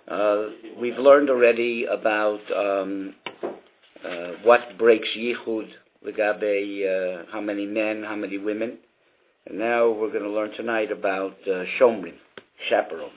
We've learned already about what breaks yichud, legabe how many men, how many women, and now we're going to learn tonight about shomrim, chaperones,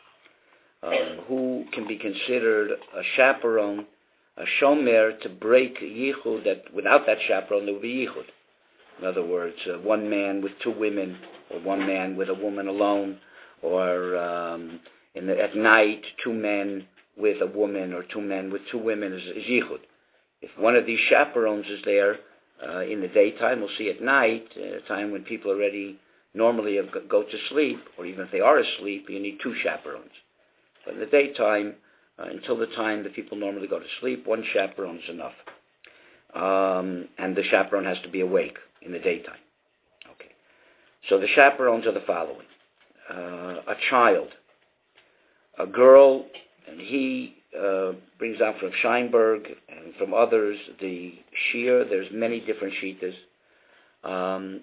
who can be considered a chaperone, a shomer, to break yichud. That without that chaperone there would be yichud. In other words, one man with two women, or one man with a woman alone, or at night, two men with a woman, or two men with two women is yichud. If one of these chaperones is there in the daytime, we'll see at night, a time when people already normally go to sleep, or even if they are asleep, you need two chaperones. But in the daytime, until the time that people normally go to sleep, one chaperone is enough. And the chaperone has to be awake in the daytime. Okay. So the chaperones are the following. A child, a girl, and he brings out from Scheinberg and from others the shir. There's many different shitas.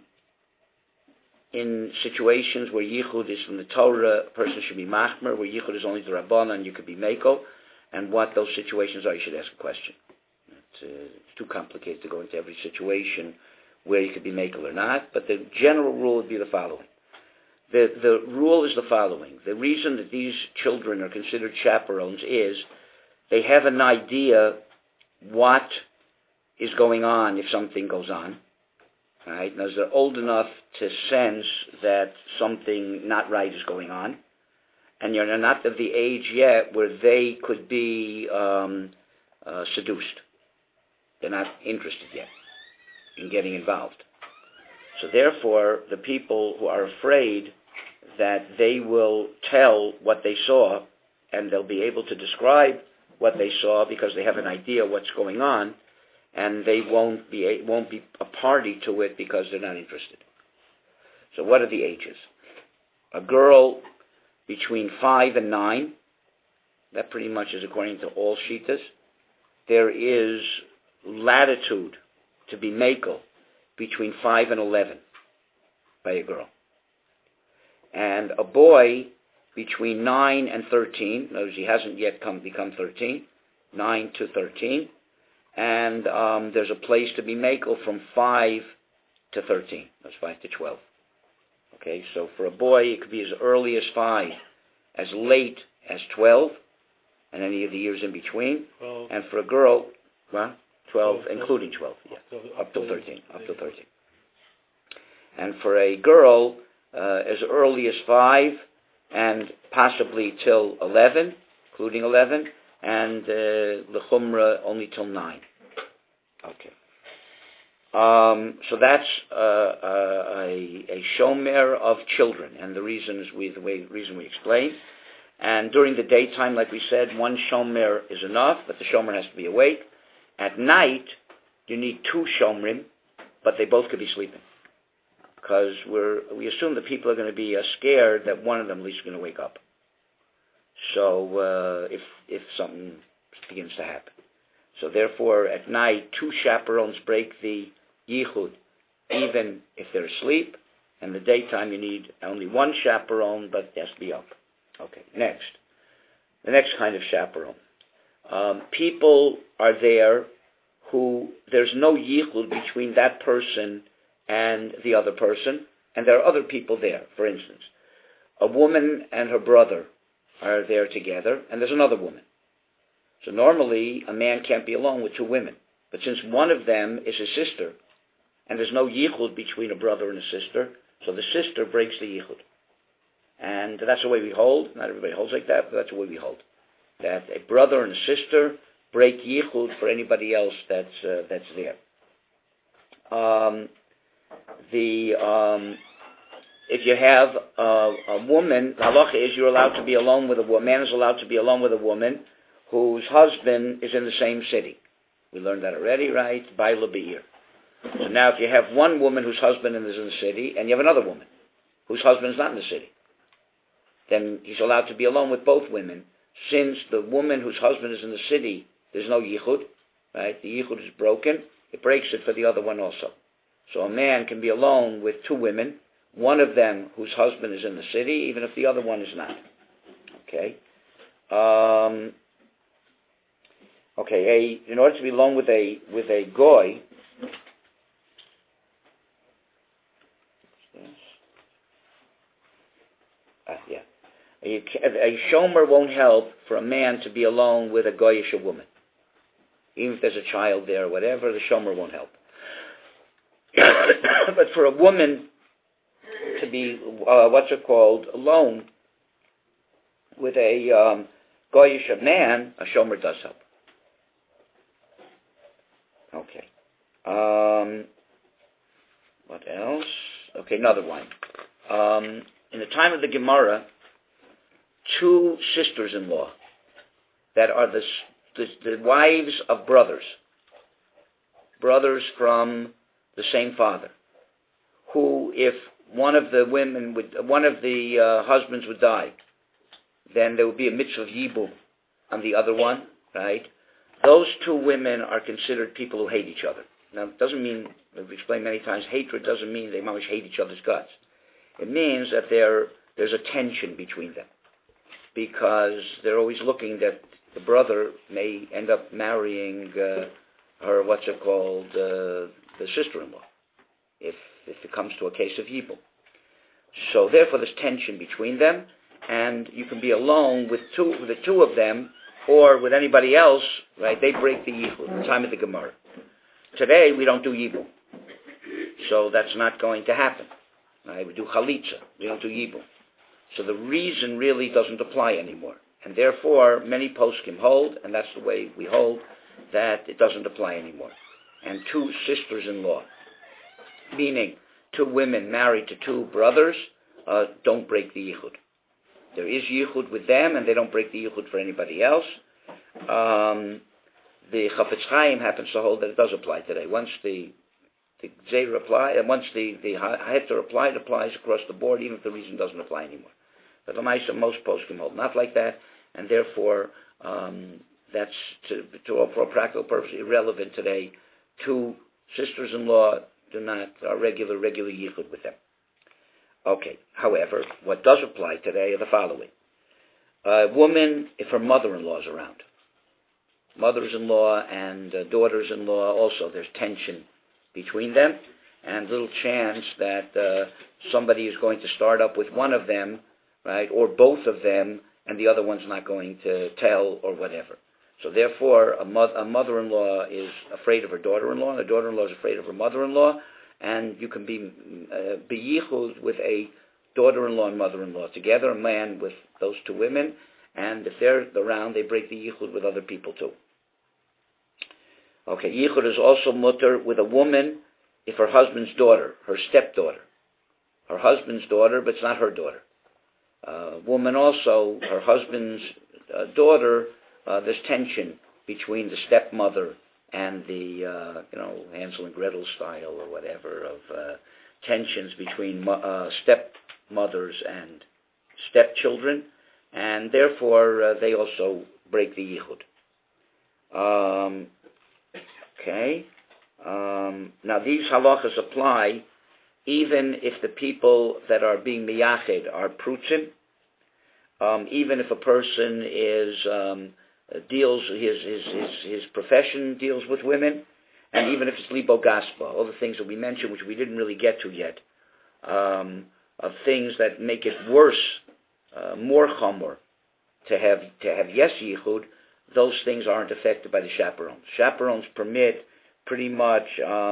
In situations where yichud is from the Torah, a person should be machmer. Where yichud is only the Rabbanan, you could be meko. And what those situations are, you should ask a question. It's too complicated to go into every situation where you could be meko or not. But the general rule would be the following. The rule is the following. The reason that these children are considered chaperones is they have an idea what is going on if something goes on. Right? And as they're old enough to sense that something not right is going on, and you're not of the age yet where they could be seduced. They're not interested yet in getting involved. So therefore, the people who are afraid that they will tell what they saw, and they'll be able to describe what they saw because they have an idea what's going on, and they won't be a party to it because they're not interested. So what are the ages? A girl between 5 and 9, that pretty much is according to all shitas. There is latitude to be mekel between 5 and 11 by a girl. And a boy between 9 and 13, in other words, he hasn't yet become 13, 9 to 13, and there's a place to be mekel from 5 to 13, that's 5 to 12. Okay, so for a boy, it could be as early as 5, as late as 12, and any of the years in between. 12. And for a girl, 12, including 12, yeah, up to 13. And for a girl, as early as 5, and possibly till 11, including 11, and l'chumra only till 9. Okay. So that's a shomer of children, and the reason we explained. And during the daytime, like we said, one shomer is enough, but the shomer has to be awake. At night, you need two shomrim, but they both could be sleeping, because we assume that people are going to be scared that one of them at least is going to wake up. So if something begins to happen. So therefore, at night, two chaperones break the yichud, even if they're asleep. In the daytime, you need only one chaperone, but it has to be up. Okay, next. The next kind of chaperone. People are there who there's no yichud between that person and the other person, and there are other people there. For instance, a woman and her brother are there together, and there's another woman. So normally, a man can't be alone with two women. But since one of them is his sister, and there's no yichud between a brother and a sister, so the sister breaks the yichud. And that's the way we hold. Not everybody holds like that, but that's the way we hold. That a brother and a sister break yichud for anybody else that's there. If you have a woman, the halacha is you're allowed to be alone with a woman. Man is allowed to be alone with a woman whose husband is in the same city. We learned that already, right? Baila be'ir. So now if you have one woman whose husband is in the city, and you have another woman whose husband is not in the city, then he's allowed to be alone with both women. Since the woman whose husband is in the city, there's no yichud, right? The yichud is broken. It breaks it for the other one also. So a man can be alone with two women, one of them whose husband is in the city, even if the other one is not. Okay? In order to be alone with a goy, a shomer won't help for a man to be alone with a goyish woman. Even if there's a child there or whatever, the shomer won't help. But for a woman to be, alone with a goyish man, a shomer does help. Okay. What else? Okay, another one. In the time of the Gemara, two sisters-in-law that are the wives of brothers from the same father, who, if one of the husbands would die, then there would be a mitzvah of yibum on the other one, right? Those two women are considered people who hate each other. Now, it doesn't mean, we've explained many times, hatred doesn't mean they mamish hate each other's guts. It means that there's a tension between them, because they're always looking that the brother may end up marrying her, the sister-in-law, if it comes to a case of yibum. So therefore there's tension between them, and you can be alone with the two of them, or with anybody else, right? They break the yichud in the time of the Gemara. Today we don't do yibum, so that's not going to happen. Right? We do chalitza, we don't do yibum. So the reason really doesn't apply anymore. And therefore, many poskim hold, and that's the way we hold, that it doesn't apply anymore. And two sisters-in-law, meaning two women married to two brothers, don't break the yichud. There is yichud with them, and they don't break the yichud for anybody else. The Chafetz Chaim happens to hold that it does apply today. Once the Gzeira apply, and once the Heter applied, it applies across the board, even if the reason doesn't apply anymore. But L'maisa, most poskim hold not like that, and therefore that's for a practical purpose irrelevant today. Two sisters-in-law are regular yichud with them. Okay. However, what does apply today are the following: a woman, if her mother-in-law is around, mothers-in-law and daughters-in-law, also there's tension between them, and little chance that somebody is going to start up with one of them, right, or both of them, and the other one's not going to tell or whatever. So therefore, a mother-in-law is afraid of her daughter-in-law, and the daughter-in-law is afraid of her mother-in-law, and you can be yichud with a daughter-in-law and mother-in-law together, a man with those two women, and if they're around, they break the yichud with other people too. Okay, yichud is also mutter with a woman if her husband's daughter, her stepdaughter, her husband's daughter, but it's not her daughter. Woman also, her husband's daughter, there's tension between the stepmother and the, Hansel and Gretel style or whatever, of tensions between stepmothers and stepchildren, and therefore they also break the yichud. Now these halachas apply even if the people that are being miyached are prutzim, even if a person his profession deals with women, and even if it's libo gaspa, all the things that we mentioned, which we didn't really get to yet, of things that make it worse, more chamor, to have yes yichud, those things aren't affected by the chaperones. Chaperones permit pretty much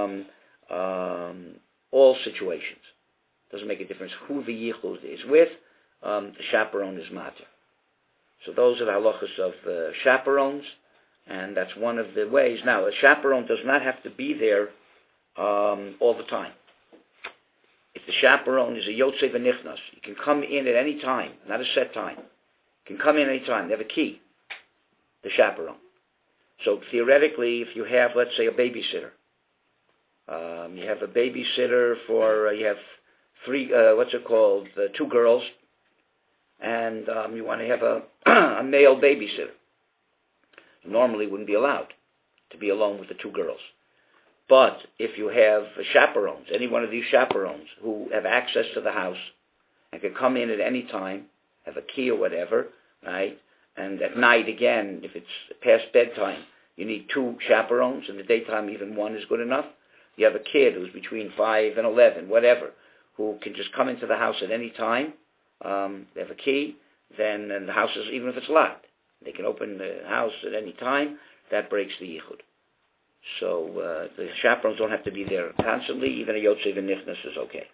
all situations. Doesn't make a difference who the yichud is with. The chaperone is matter. So those are the halachas of chaperones, and that's one of the ways. Now, a chaperone does not have to be there all the time. If the chaperone is a yotzei v'nichnas, you can come in at any time, not a set time. You can come in any time. They have a key, the chaperone. So theoretically, if you have, let's say, a babysitter, you have a babysitter for, you have three, two girls, and you want to have a male babysitter. Normally wouldn't be allowed to be alone with the two girls. But if you have chaperones, any one of these chaperones who have access to the house and can come in at any time, have a key or whatever, right, And at night, again, if it's past bedtime, you need 2 chaperones. In the daytime, even 1 is good enough. You have a kid who's between 5 and 11, whatever, who can just come into the house at any time. They have a key. Then the house is, even if it's locked, they can open the house at any time. That breaks the yichud. So the chaperones don't have to be there constantly. Even a yotze v'nichnas is okay.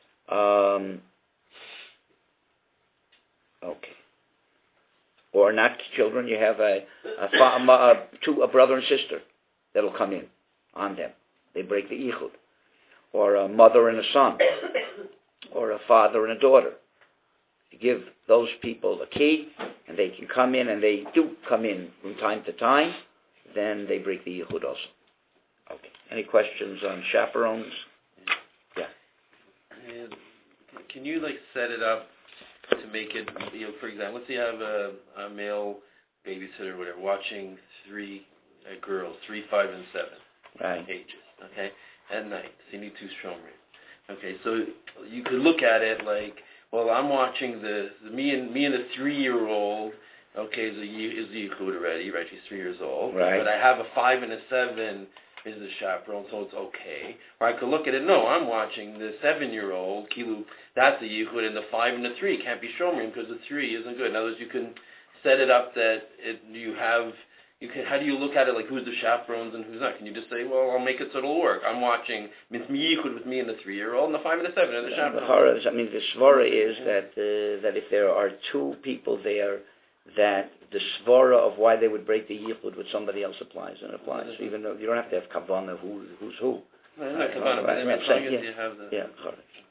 Okay. Or not children. You have a brother and sister that'll come in on them. They break the yichud. Or a mother and a son. Or a father and a daughter. You give those people a key, and they can come in, and they do come in from time to time, then they break the yichud also. Okay. Any questions on chaperones? Yeah. And can you set it up to make it, for example, let's say you have a male babysitter or whatever watching 3 girls, 3, 5, and 7 ages, okay, at night. So you need 2 shomrim. Okay, so you could look at it like, well, I'm watching me and the 3-year-old. Okay, is the yichud already, right? She's 3 years old. Right. But I have a 5 and a 7 is the chaperone, so it's okay. Or I could look at it, no, I'm watching the 7-year-old, kilu, that's the yichud, and the 5 and the 3 can't be shomrim because the 3 isn't good. In other words, you can set it up that how do you look at it, like who's the chaperones and who's not? Can you just say, well, I'll make it so it'll work. I'm watching yichud with me and the 3-year-old, and the 5 and the 7 and the chaperone. The svara is that if there are 2 people there, that the svara of why they would break the yichud with somebody else applies, and applies. So even though you don't have to have kavanah who's who. No, kavanah, but as long as you have the... Yeah,